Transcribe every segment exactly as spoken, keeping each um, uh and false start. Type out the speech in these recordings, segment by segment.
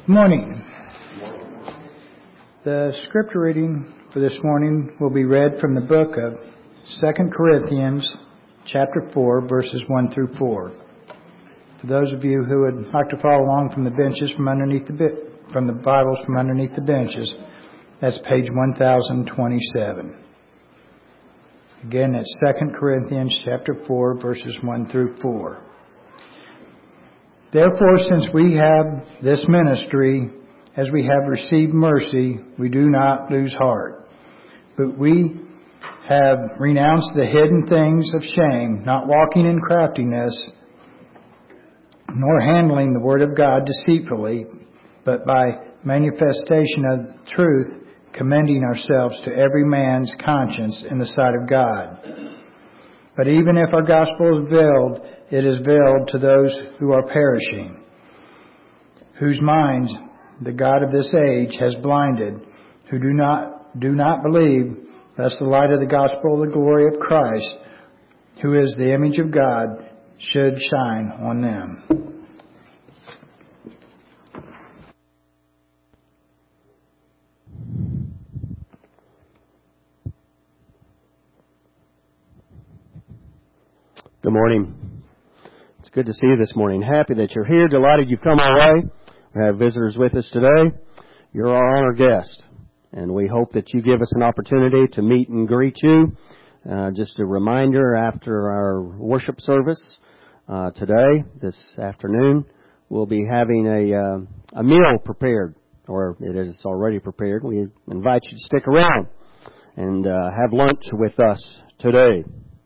Morning. The scripture reading for this morning will be read from the book of Second Corinthians, chapter four, verses one through four. For those of you who would like to follow along from the benches from underneath the bi- from the Bibles from underneath the benches, that's page one thousand twenty-seven. Again, that's Second Corinthians, chapter four, verses one through four. Therefore, since we have this ministry, as we have received mercy, we do not lose heart. But we have renounced the hidden things of shame, not walking in craftiness, nor handling the word of God deceitfully, but by manifestation of the truth, commending ourselves to every man's conscience in the sight of God. But even if our gospel is veiled, it is veiled to those who are perishing, whose minds the God of this age has blinded, who do not do not believe, lest the light of the gospel of the glory of Christ, who is the image of God, should shine on them. Good morning. It's good to see you this morning. Happy that you're here. Delighted you've come our way. We have visitors with us today. You're our honored guest, and we hope that you give us an opportunity to meet and greet you. Uh, just a reminder, after our worship service uh, today, this afternoon, we'll be having a uh, a meal prepared, or it is already prepared. We invite you to stick around and uh, have lunch with us today.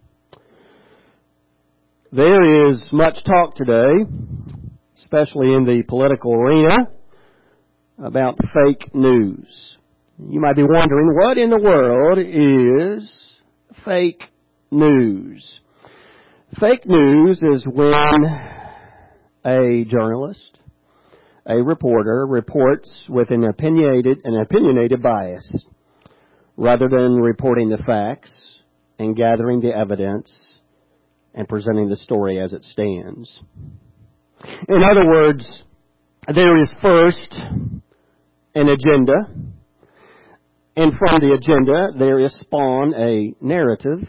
There is much talk today, especially in the political arena, about fake news. You might be wondering, what in the world is fake news? Fake news is when a journalist, a reporter, reports with an opinionated, an opinionated bias, rather than reporting the facts and gathering the evidence and presenting the story as it stands. In other words, there is first an agenda, and from the agenda there is spawn a narrative,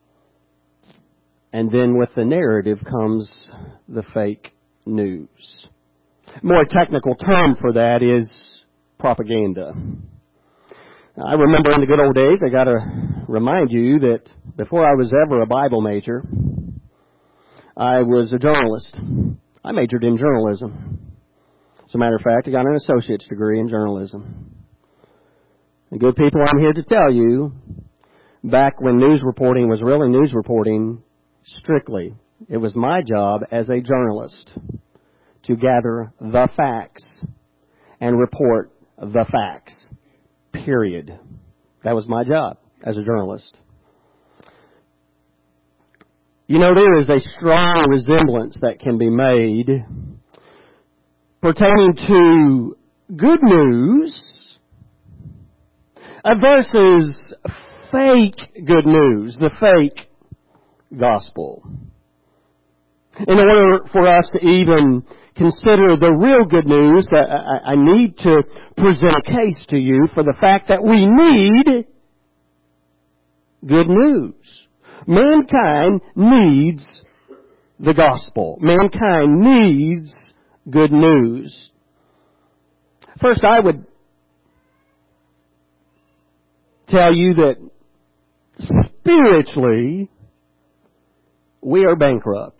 and then with the narrative comes the fake news. A more technical term for that is propaganda. I remember in the good old days, I got to remind you that before I was ever a Bible major, I was a journalist. I majored in journalism. As a matter of fact, I got an associate's degree in journalism. And good people, I'm here to tell you, back when news reporting was really news reporting strictly, it was my job as a journalist to gather the facts and report the facts. Period. That was my job as a journalist. You know, there is a strong resemblance that can be made pertaining to good news versus fake good news, the fake gospel. In order for us to even consider the real good news, I need to present a case to you for the fact that we need good news. Mankind needs the gospel. Mankind needs good news. First, I would tell you that spiritually, we are bankrupt.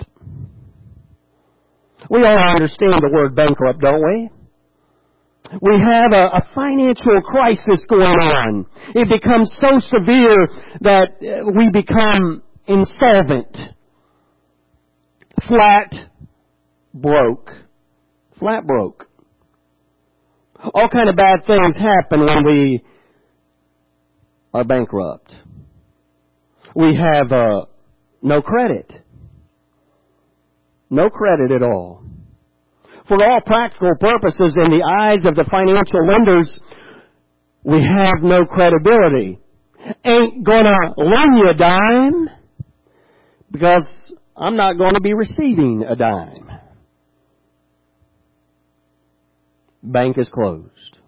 We all understand the word bankrupt, don't we? We have a, a financial crisis going on. It becomes so severe that we become insolvent, flat broke, flat broke. All kind of bad things happen when we are bankrupt. We have uh, no credit, no credit at all. For all practical purposes, in the eyes of the financial lenders, we have no credibility. Ain't gonna loan you a dime because I'm not going to be receiving a dime. bank is closed.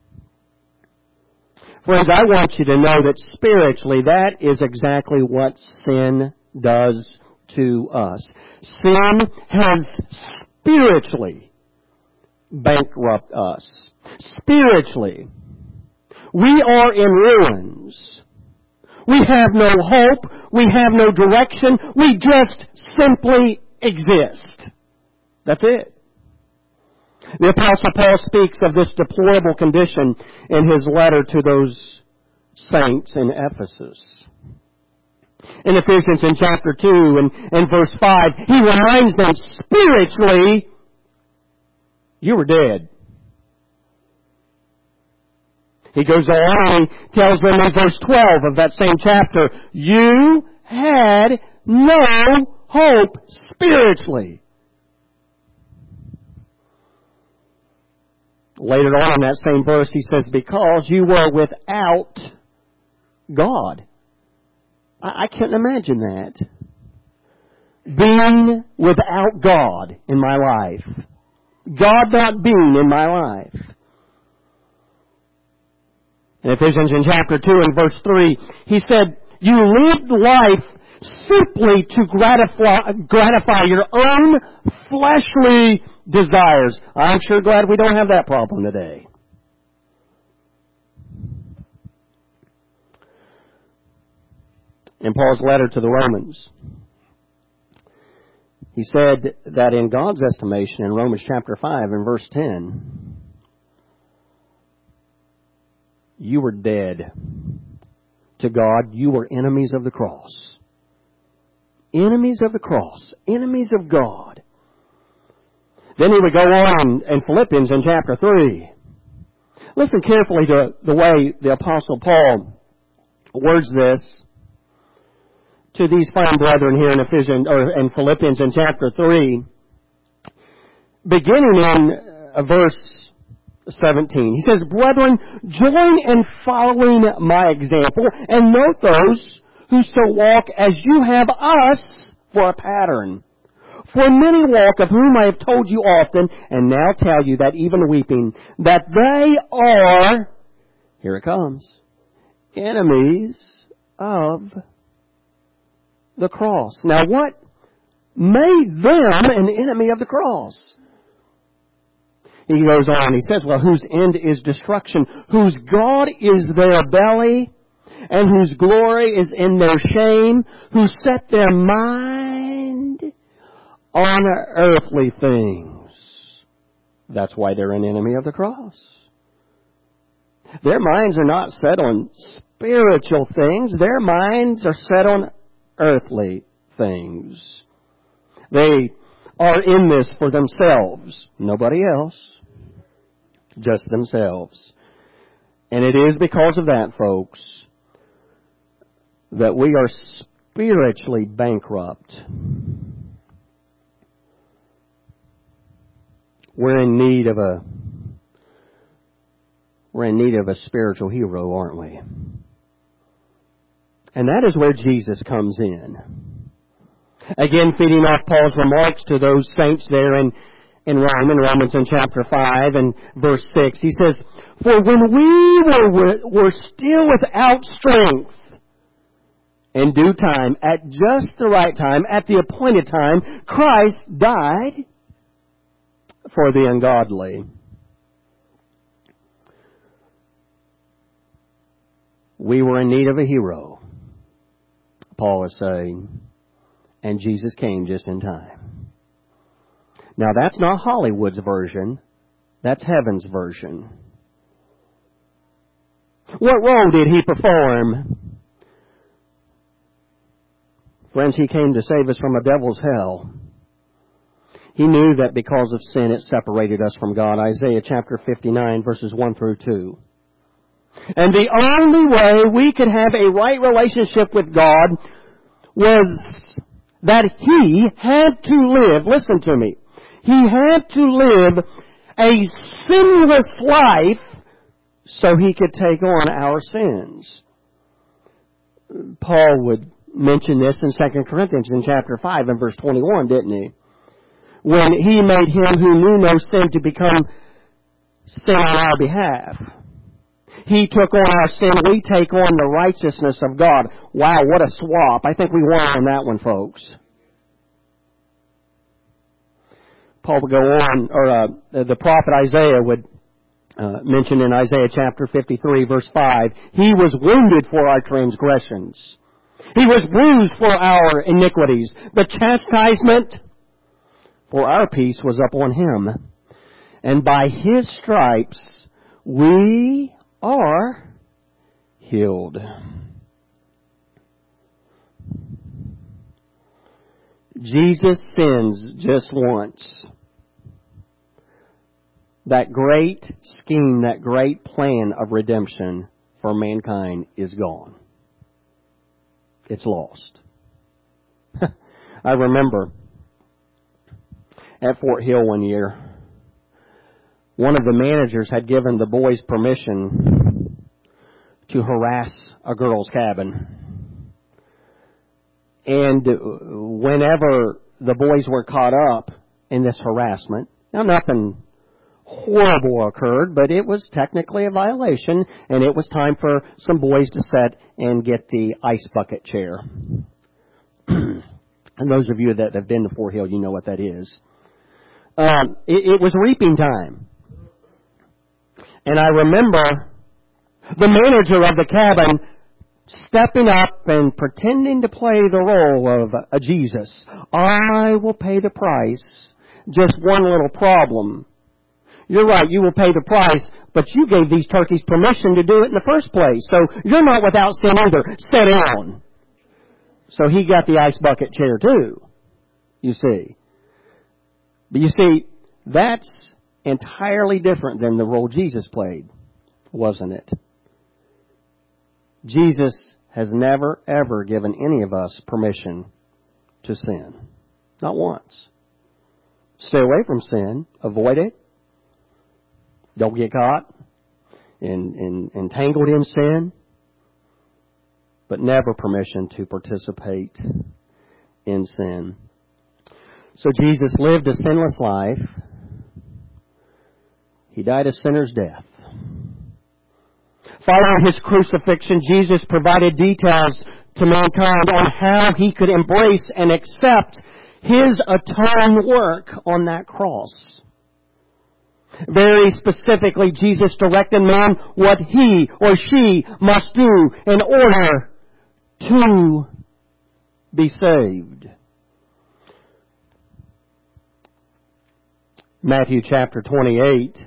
Friends, I want you to know that spiritually that is exactly what sin does to us. Sin has spiritually bankrupt us. Spiritually, we are in ruins. We have no hope. We have no direction. We just simply exist. That's it. The Apostle Paul speaks of this deplorable condition in his letter to those saints in Ephesus. In Ephesians in chapter two and, and verse five, he reminds them spiritually, you were dead. He goes on and he tells them in verse twelve of that same chapter, you had no hope spiritually. Later on in that same verse, he says, because you were without God. I, I can't imagine that. Being without God in my life. God not being in my life. In Ephesians in chapter two and verse three, he said, you lived life simply to gratify, gratify your own fleshly desires. I'm sure glad we don't have that problem today. In Paul's letter to the Romans, he said that in God's estimation, in Romans chapter five and verse ten, you were dead to God. You were enemies of the cross. Enemies of the cross. Enemies of God. Then he would go on in Philippians in chapter three. Listen carefully to the way the Apostle Paul words this to these fine brethren here in Ephesians or in Philippians in chapter three, beginning in uh, verse seventeen. He says, brethren, join in following my example, and note those who so walk as you have us for a pattern. For many walk, of whom I have told you often, and now tell you that even weeping, that they are, here it comes, enemies of the cross. Now what made them an enemy of the cross? He goes on, he says, well, whose end is destruction, whose God is their belly, and whose glory is in their shame, who set their mind on earthly things. That's why they're an enemy of the cross. Their minds are not set on spiritual things. Their minds are set on earthly things. They are in this for themselves. Nobody else. Just themselves. And it is because of that, folks, that we are spiritually bankrupt. We're in need of a we're in need of a spiritual hero, aren't we? And that is where Jesus comes in. Again, feeding off Paul's remarks to those saints there in, in Rome, in Romans in chapter five and verse six, he says, for when we were, were still without strength, in due time, at just the right time, at the appointed time, Christ died for the ungodly. We were in need of a hero, Paul is saying, and Jesus came just in time. Now that's not Hollywood's version, that's heaven's version. What role did he perform? Friends, he came to save us from a devil's hell. He knew that because of sin it separated us from God. Isaiah chapter fifty-nine verses one through two. And the only way we could have a right relationship with God was that He had to live, listen to me, He had to live a sinless life so He could take on our sins. Paul would mention this in Second Corinthians in chapter five and verse twenty-one, didn't he? When He made Him who knew no sin to become sin on our behalf. He took on our sin. We take on the righteousness of God. Wow, what a swap. I think we won on that one, folks. Paul would go on, or uh, the prophet Isaiah would uh, mention in Isaiah chapter fifty-three, verse five, He was wounded for our transgressions. He was bruised for our iniquities. The chastisement for our peace was upon Him. And by His stripes we are healed. Jesus sins just once. That great scheme, that great plan of redemption for mankind is gone. It's lost. I remember at Fort Hill one year, one of the managers had given the boys permission to harass a girl's cabin. And whenever the boys were caught up in this harassment, now nothing horrible occurred, but it was technically a violation, and it was time for some boys to sit and get the ice bucket chair. And those of you that have been to Fort Hill, you know what that is. Um, it, it was reaping time. And I remember the manager of the cabin stepping up and pretending to play the role of a Jesus. I will pay the price. Just one little problem. You're right, you will pay the price, but you gave these turkeys permission to do it in the first place. So you're not without sin either. Sit down. So he got the ice bucket chair too, you see. But you see, that's entirely different than the role Jesus played, wasn't it? Jesus has never, ever given any of us permission to sin. Not once. Stay away from sin. Avoid it. Don't get caught and, and entangled in sin. But never permission to participate in sin. So Jesus lived a sinless life. He died a sinner's death. Following His crucifixion, Jesus provided details to mankind on how He could embrace and accept His atoning work on that cross. Very specifically, Jesus directed man what he or she must do in order to be saved. Matthew chapter twenty-eight.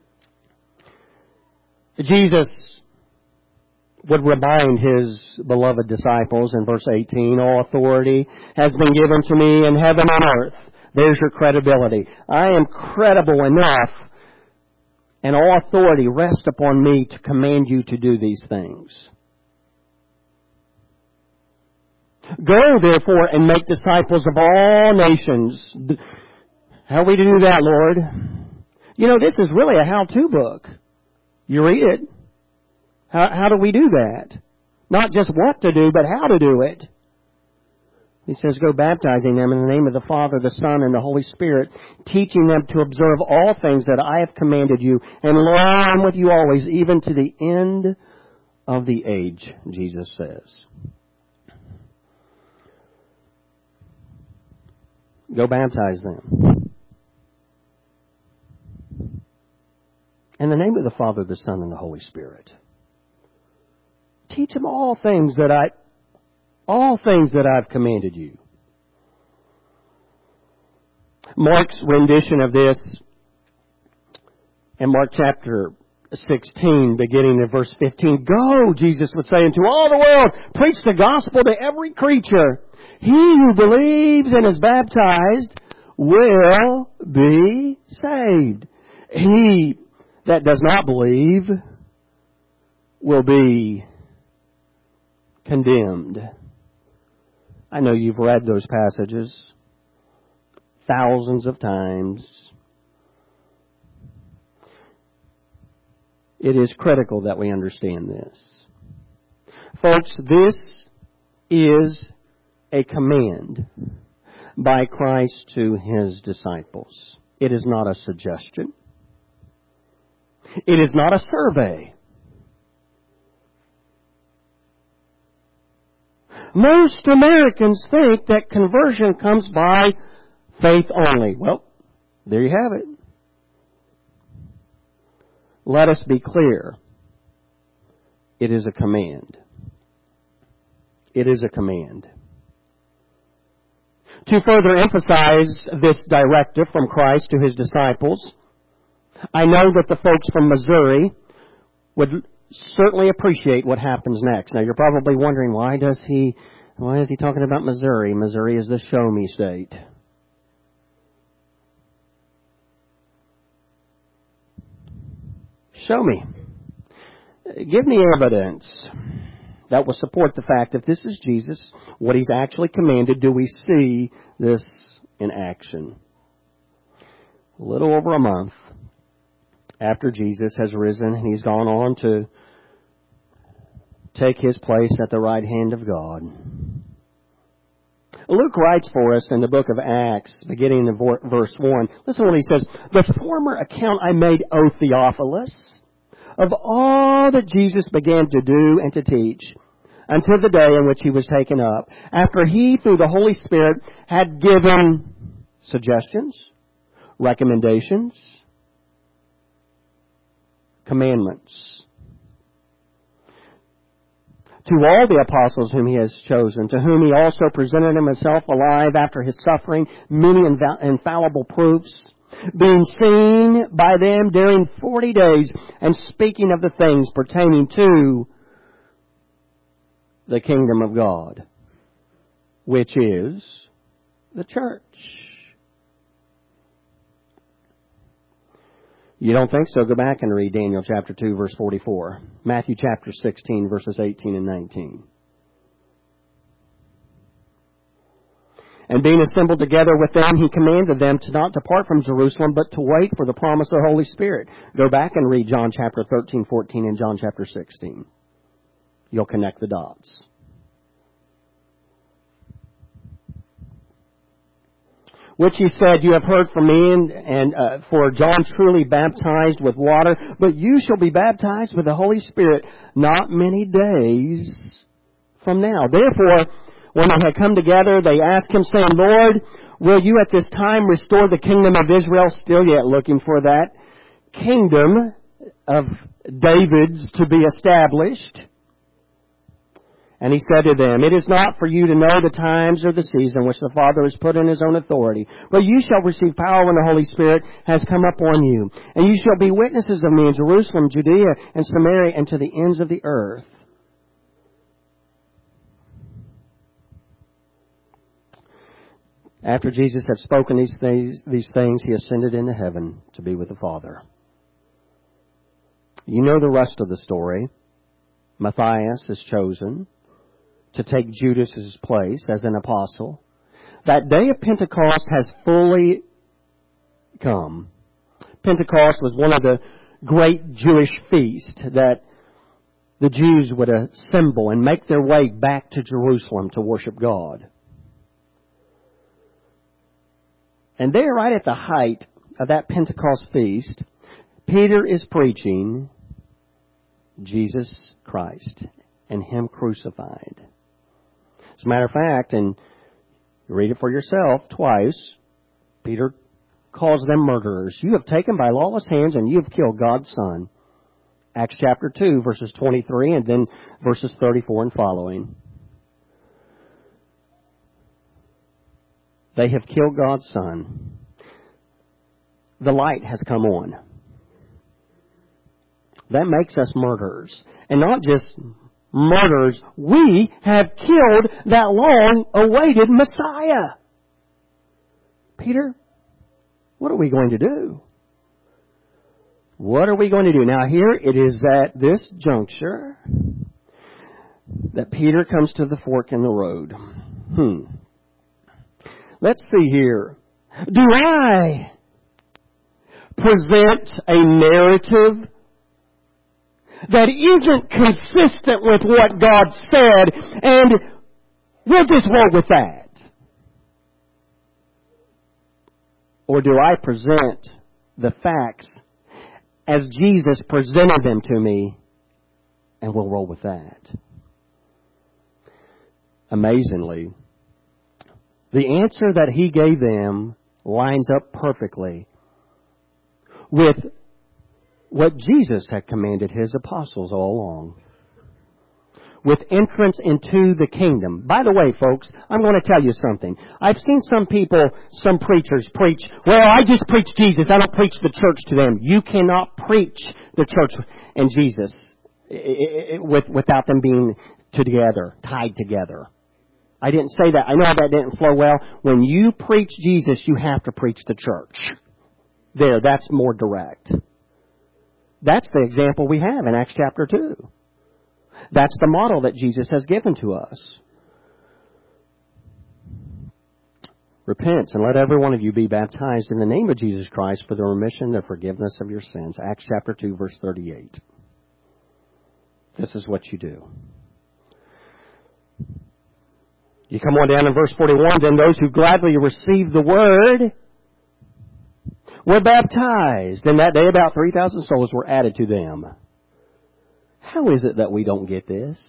Jesus would remind His beloved disciples in verse eighteen, all authority has been given to me in heaven and earth. There's your credibility. I am credible enough, and all authority rests upon me to command you to do these things. Go, therefore, and make disciples of all nations. How are we to do that, Lord? You know, this is really a how-to book. You read it. How, how do we do that? Not just what to do, but how to do it. He says, go baptizing them in the name of the Father, the Son, and the Holy Spirit, teaching them to observe all things that I have commanded you, and lo, I am with you always, even to the end of the age, Jesus says. Go baptize them. In the name of the Father, the Son, and the Holy Spirit. Teach them all things that I, all things that I've commanded you. Mark's rendition of this in Mark chapter sixteen, beginning in verse fifteen. Go, Jesus would say, into all the world, preach the gospel to every creature. He who believes and is baptized will be saved. He that does not believe will be condemned. I know you've read those passages thousands of times. It is critical that we understand this. Folks, this is a command by Christ to His disciples. It is not a suggestion. It is not a survey. Most Americans think that conversion comes by faith only. Well, there you have it. Let us be clear. It is a command. It is a command. To further emphasize this directive from Christ to His disciples, I know that the folks from Missouri would certainly appreciate what happens next. Now, you're probably wondering, why does he, why is he talking about Missouri? Missouri is the show me state. Show me. Give me evidence that will support the fact that this is Jesus, what He's actually commanded. Do we see this in action? A little over a month after Jesus has risen and He's gone on to take His place at the right hand of God, Luke writes for us in the book of Acts, beginning in verse one. Listen to what he says. The former account I made, O Theophilus, of all that Jesus began to do and to teach, until the day in which He was taken up, after He, through the Holy Spirit, had given suggestions, recommendations, commandments to all the apostles whom He has chosen, to whom He also presented Himself alive after His suffering, many infallible proofs, being seen by them during forty days, and speaking of the things pertaining to the kingdom of God, which is the church. You don't think so? Go back and read Daniel chapter two, verse forty-four. Matthew chapter sixteen, verses eighteen and nineteen. And being assembled together with them, He commanded them to not depart from Jerusalem, but to wait for the promise of the Holy Spirit. Go back and read John chapter thirteen, fourteen, and John chapter sixteen. You'll connect the dots. Which He said, you have heard from me, and, and uh, for John truly baptized with water, but you shall be baptized with the Holy Spirit not many days from now. Therefore, when they had come together, they asked Him, saying, Lord, will you at this time restore the kingdom of Israel? Still yet looking for that kingdom of David's to be established. And He said to them, it is not for you to know the times or the season which the Father has put in His own authority, but you shall receive power when the Holy Spirit has come upon you. And you shall be witnesses of me in Jerusalem, Judea, and Samaria, and to the ends of the earth. After Jesus had spoken these things, these things, He ascended into heaven to be with the Father. You know the rest of the story. Matthias is chosen to take Judas's place as an apostle. That day of Pentecost has fully come. Pentecost was one of the great Jewish feasts that the Jews would assemble and make their way back to Jerusalem to worship God. And there, right at the height of that Pentecost feast, Peter is preaching Jesus Christ and Him crucified. As a matter of fact, and you read it for yourself twice, Peter calls them murderers. You have taken by lawless hands and you have killed God's Son. Acts chapter two, verses twenty-three, and then verses thirty-four and following. They have killed God's Son. The light has come on. That makes us murderers. And not just murderers. We have killed that long-awaited Messiah. Peter, what are we going to do? What are we going to do? Now here it is at this juncture that Peter comes to the fork in the road. Hmm. Let's see here. Do I present a narrative that isn't consistent with what God said, and we'll just roll with that? Or do I present the facts as Jesus presented them to me, and we'll roll with that. Amazingly, the answer that he gave them lines up perfectly with what Jesus had commanded his apostles all along. With entrance into the kingdom. By the way, folks, I'm going to tell you something. I've seen some people, some preachers preach, well, I just preach Jesus. I don't preach the church to them. You cannot preach the church and Jesus without them being together, tied together. I didn't say that. I know that didn't flow well. When you preach Jesus, you have to preach the church. There, that's more direct. That's the example we have in Acts chapter two. That's the model that Jesus has given to us. Repent and let every one of you be baptized in the name of Jesus Christ for the remission and forgiveness of your sins. Acts chapter two, verse thirty-eight. This is what you do. You come on down in verse forty-one, then those who gladly received the word were baptized. And that day about three thousand souls were added to them. How is it that we don't get this?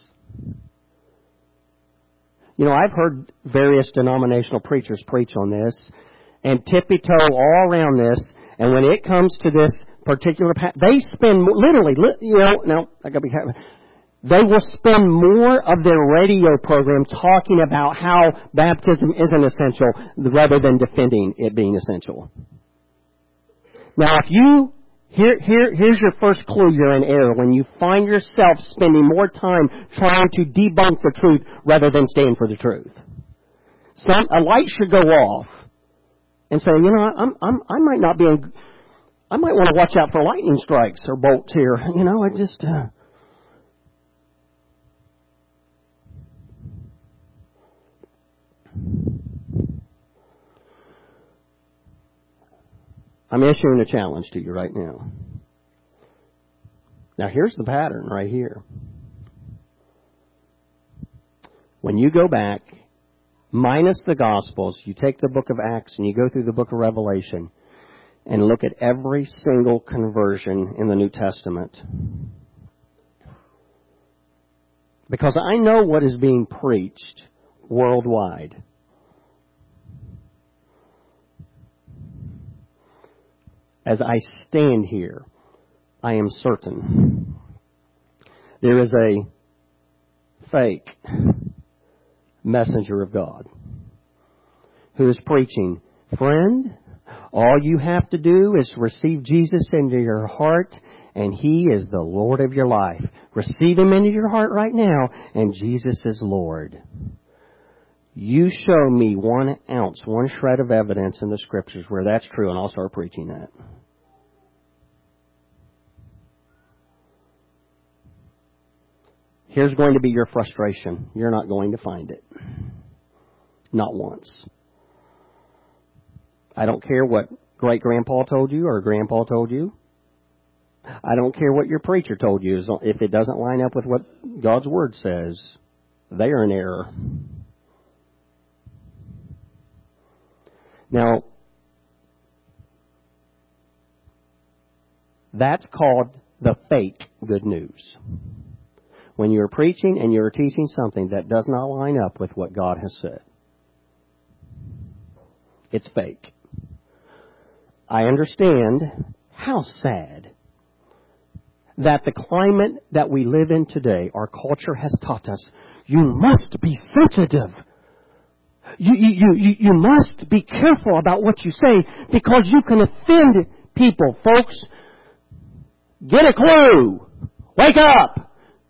You know, I've heard various denominational preachers preach on this and tippy-toe all around this, and when it comes to this particular, pa- they spend literally, you know, now I gotta be careful. They will spend more of their radio program talking about how baptism isn't essential rather than defending it being essential. Now, if you Here, here, here's your first clue you're in error when you find yourself spending more time trying to debunk the truth rather than stand for the truth. Some, a light should go off and say, you know, I'm, I'm, I might not be in, I might want to watch out for lightning strikes or bolts here. You know, I just, uh, I'm issuing a challenge to you right now. Now, here's the pattern right here. When you go back, minus the Gospels, you take the book of Acts and you go through the book of Revelation and look at every single conversion in the New Testament. Because I know what is being preached worldwide. As I stand here, I am certain there is a fake messenger of God who is preaching, friend, all you have to do is receive Jesus into your heart, and He is the Lord of your life. Receive Him into your heart right now, and Jesus is Lord. You show me one ounce, one shred of evidence in the Scriptures where that's true, and I'll start preaching that. Here's going to be your frustration. You're not going to find it. Not once. I don't care what great-grandpa told you or grandpa told you. I don't care what your preacher told you. If it doesn't line up with what God's Word says, they are in error. Now, that's called the fake good news. When you're preaching and you're teaching something that does not line up with what God has said. It's fake. I understand how sad that the climate that we live in today, our culture has taught us, you must be sensitive. You, you, you, you must be careful about what you say because you can offend people. Folks, get a clue. Wake up.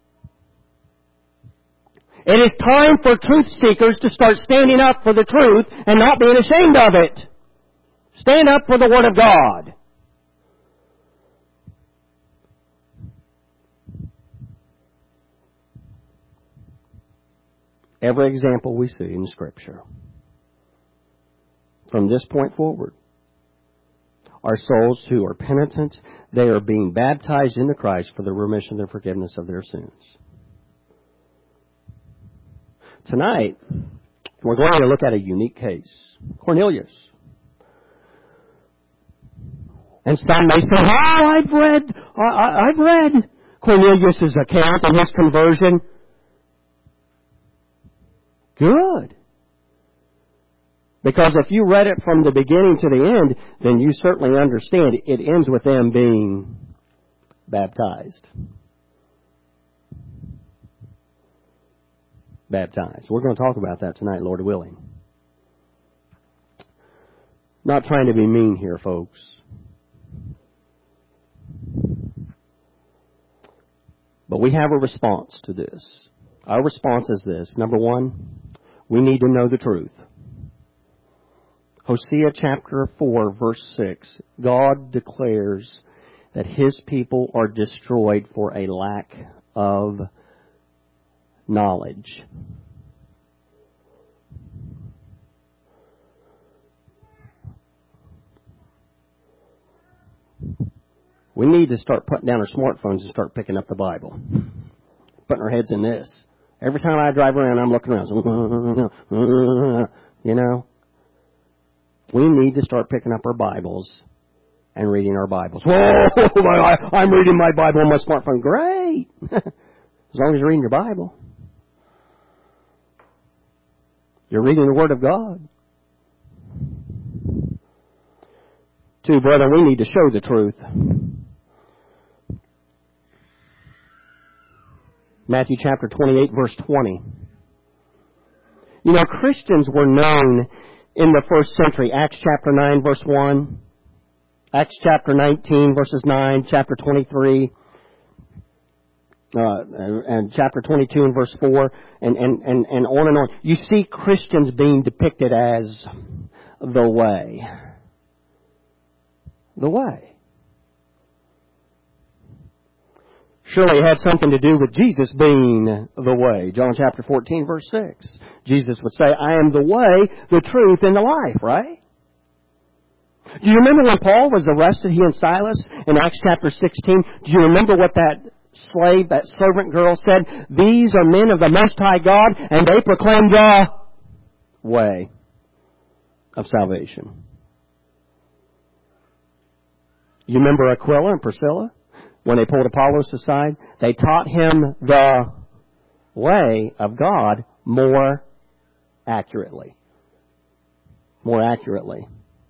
It is time for truth seekers to start standing up for the truth and not being ashamed of it. Stand up for the Word of God. Every example we see in Scripture, from this point forward, are souls who are penitent. They are being baptized into Christ for the remission and forgiveness of their sins. Tonight, we're going to look at a unique case. Cornelius. And some may say, oh, I've read, I, I've read Cornelius' account and his conversion. Good. Because if you read it from the beginning to the end, then you certainly understand it ends with them being baptized. Baptized. We're going to talk about that tonight, Lord willing. Not trying to be mean here, folks. But we have a response to this. Our response is this. Number one, we need to know the truth. Hosea chapter four, verse six. God declares that His people are destroyed for a lack of knowledge. We need to start putting down our smartphones and start picking up the Bible. Putting our heads in this. Every time I drive around, I'm looking around. You know? We need to start picking up our Bibles and reading our Bibles. Whoa! I'm reading my Bible on my smartphone. Great! As long as you're reading your Bible. You're reading the Word of God. Two, brethren, we need to show the truth. Matthew chapter twenty-eight, verse twenty. You know, Christians were known in the first century. Acts chapter nine, verse one. Acts chapter nineteen, verses nine. Chapter twenty-three. Uh, and chapter twenty-two and verse four. And, and, and, and on and on. You see Christians being depicted as the way. The way. Surely it had something to do with Jesus being the way. John chapter fourteen, verse six. Jesus would say, I am the way, the truth, and the life, right? Do you remember when Paul was arrested, he and Silas, in Acts chapter sixteen? Do you remember what that slave, that servant girl said? These are men of the Most High God, and they proclaim the way of salvation. You remember Aquila and Priscilla? When they pulled Apollos aside, they taught him the way of God more accurately. More accurately.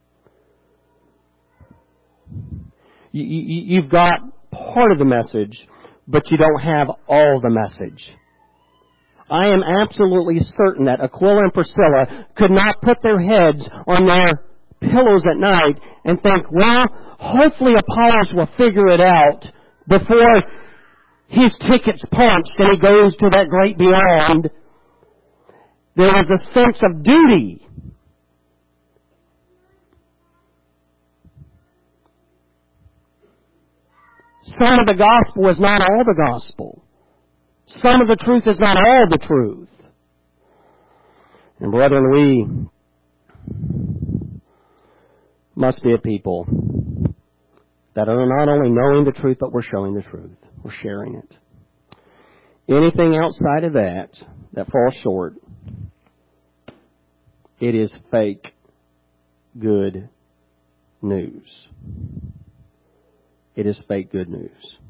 You, you, you've got part of the message, but you don't have all the message. I am absolutely certain that Aquila and Priscilla could not put their heads on their pillows at night and think, well, hopefully Apollos will figure it out before his ticket's punched and he goes to that great beyond. There was a sense of duty. Some of the gospel is not all the gospel. Some of the truth is not all the truth. And brethren, we must be a people that are not only knowing the truth, but we're showing the truth. We're sharing it. Anything outside of that, that falls short, it is fake good news. It is fake good news.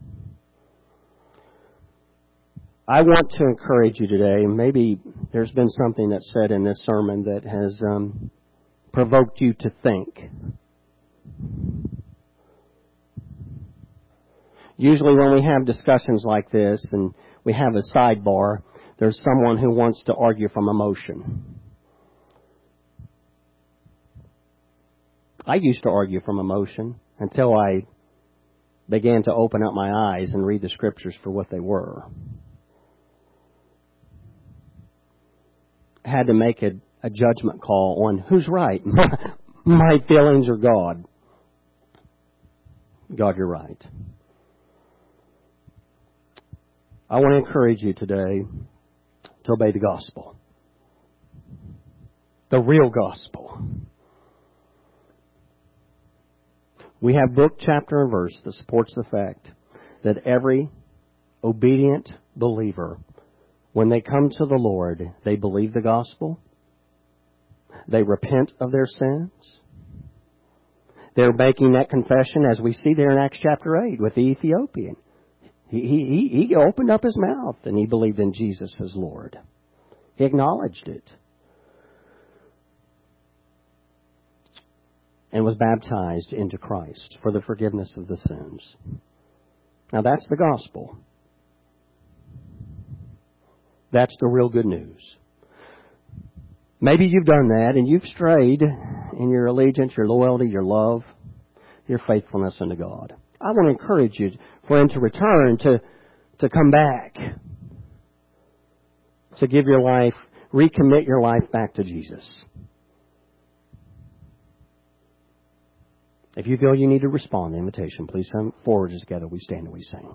I want to encourage you today, maybe there's been something that's said in this sermon that has um, provoked you to think. Usually when we have discussions like this and we have a sidebar, there's someone who wants to argue from emotion. I used to argue from emotion until I began to open up my eyes and read the Scriptures for what they were. I had to make a, a judgment call on who's right, my feelings or God. God, you're right. I want to encourage you today to obey the gospel. The real gospel. We have book, chapter, and verse that supports the fact that every obedient believer, when they come to the Lord, they believe the gospel, they repent of their sins, They're making that confession, as we see there in Acts chapter eight with the Ethiopian. He, he, he opened up his mouth and he believed in Jesus as Lord. He acknowledged it. And was baptized into Christ for the forgiveness of the sins. Now that's the gospel. That's the real good news. Maybe you've done that and you've strayed in your allegiance, your loyalty, your love, your faithfulness unto God. I want to encourage you, friend, to return, to, to come back, to give your life, recommit your life back to Jesus. If you feel you need to respond to the invitation, please come forward as together we stand and we sing.